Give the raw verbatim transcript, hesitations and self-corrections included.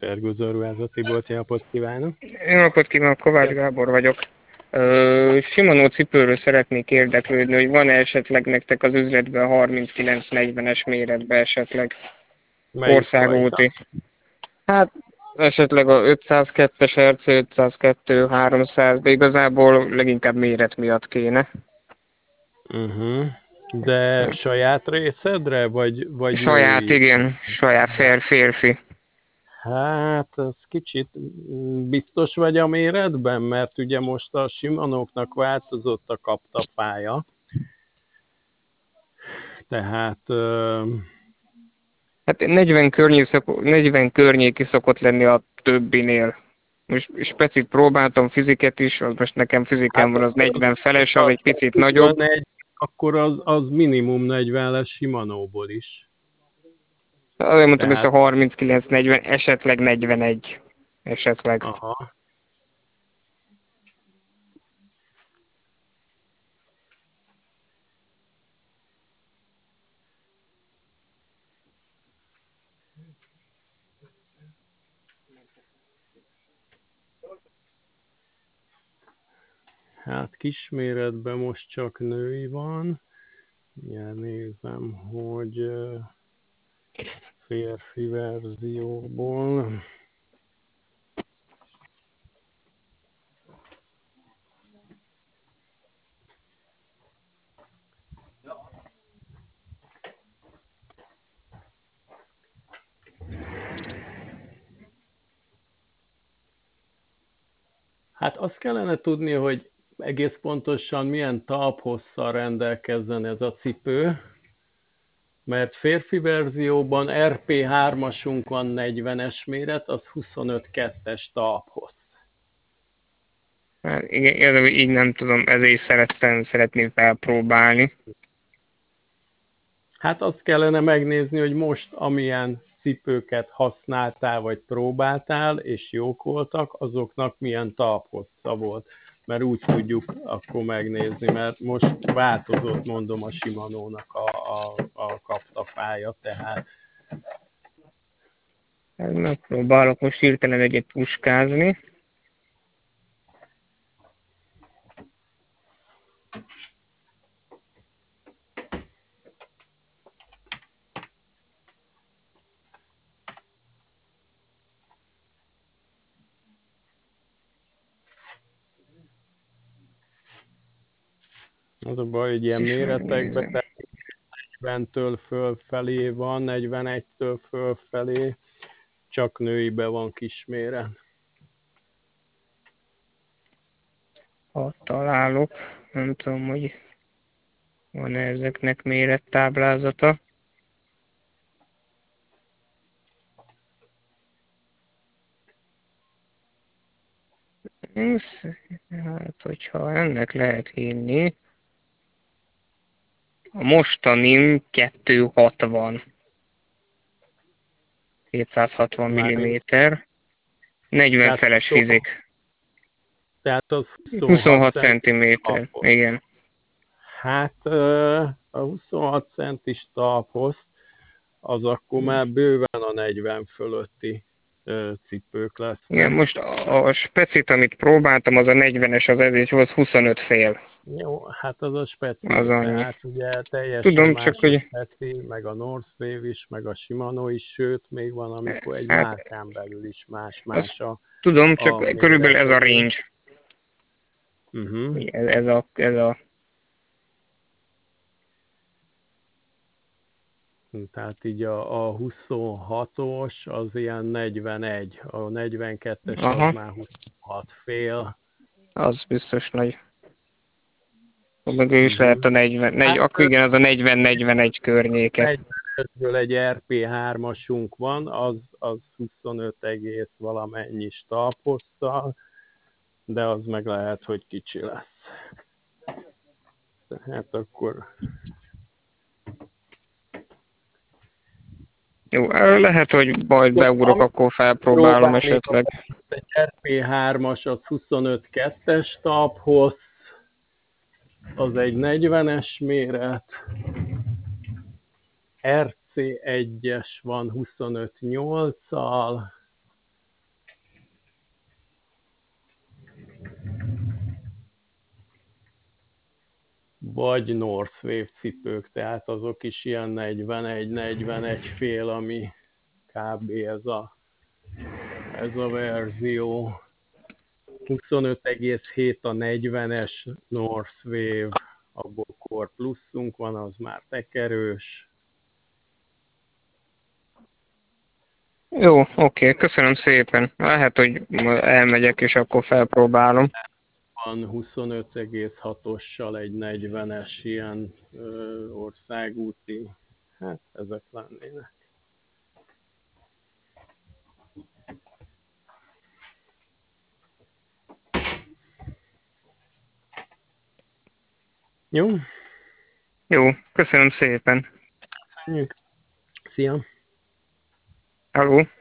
Ergózorvázati bolt, napot kívánok! Jó napot kívánok, Kovács Gábor vagyok. Ö, Shimano cipőről szeretnék érdeklődni, hogy van-e esetleg nektek az üzletben harminckilenc negyvenes méretben esetleg Melyik országúti. fajta? Hát esetleg a ötszázkettes er cé, ötszázkettő, háromszáz, de igazából leginkább méret miatt kéne. Uh-huh. De saját részedre, vagy, vagy Saját, női? igen, saját fér, férfi. Hát, ez kicsit biztos vagy a méretben, mert ugye most a Shimanóknak változott a kaptafája. Tehát... Uh, Hát negyven, környék szok, negyven környéki szokott lenni a többinél. Most specit próbáltam, fiziket is, az most nekem fizikám hát van, az negyven feles, az az, egy picit nagyobb. egy, akkor az, az minimum negyven lesz Shimanóból is. Azért mondtam, ezt a Tehát, harminckilenc negyven, esetleg negyvenegy. Esetleg. aha. Hát kisméretben most csak női van. Ja, nézem, hogy férfi verzióból. Hát azt kellene tudni, hogy egész pontosan milyen talphosszal rendelkezzen ez a cipő, mert férfi verzióban er pé hármasunk van negyvenes méret, az huszonöt kettes talphossz. Hát igen, ez, így nem tudom, ezért is szerettem, szeretném felpróbálni. Hát azt kellene megnézni, hogy most amilyen cipőket használtál, vagy próbáltál, és jók voltak, azoknak milyen talphossza volt. Mert úgy tudjuk akkor megnézni, mert most változott, mondom, a Shimanónak a, a, a kaptafája, tehát. Megpróbálok most hirtelen egyet puskázni. Az a baj, hogy ilyen méretekben, tehát negyventől fölfelé van, negyvenegytől fölfelé, csak nőibe van kisméret. Ha találok, nem tudom, hogy van-e ezeknek mérettáblázata. Hát, hogyha ennek lehet hinni, a mostanim kétszázhatvan. kétszázhatvan milliméter. negyven Tehát, feles fizik. tehát az huszonhat centiméter, igen. Hát a huszonhat centis talphoz, az akkor már bőven a negyven fölötti cipők lesznek. Igen, most a, a specit, amit próbáltam, az a negyvenes, az ez is, az huszonöt fél. Jó, hát az a speci, Az annyi. tehát ugye teljesen Tudom, más csak a hogy... speci, meg a North Wave is, meg a Shimano is, sőt, még van, amikor egy Hát, márkán belül is más-más a tudom, a csak körülbelül ez a range. Uh-huh. Ez, ez a... Ez a Tehát így a, a huszonhatos az ilyen negyvenegy, a negyvenkettes Aha. az már huszonhat fél. Az biztos nagy. Meg ő is Uh-huh. lehet a negyven, negy, Hát, akkor igen, az a negyven negyvenegy környéke. negyvenötből egy er pé hármasunk van, az, az huszonöt egész valamennyi talphosszal, de az meg lehet, hogy kicsi lesz. Tehát akkor... Jó, lehet, hogy majd beugrok, akkor felpróbálom esetleg. Egy er pé hármas az huszonöt kettes talphossz, az egy negyvenes méret, er cé egyes van huszonöt nyolccal, vagy Northwave cipők, tehát azok is ilyen negyvenegy negyvenegy fél, ami kb. ez a, ez a verzió. huszonöt egész hét a negyvenes Northwave, abból Core Pluszunk van, az már tekerős. Jó, oké, okay, köszönöm szépen. Lehet, hogy elmegyek, és akkor felpróbálom. Van huszonöt egész hatossal egy negyvenes ilyen ö, országúti, hát ezek lennének. Jó? Jó, köszönöm szépen. Köszönjük. Szia! Halló?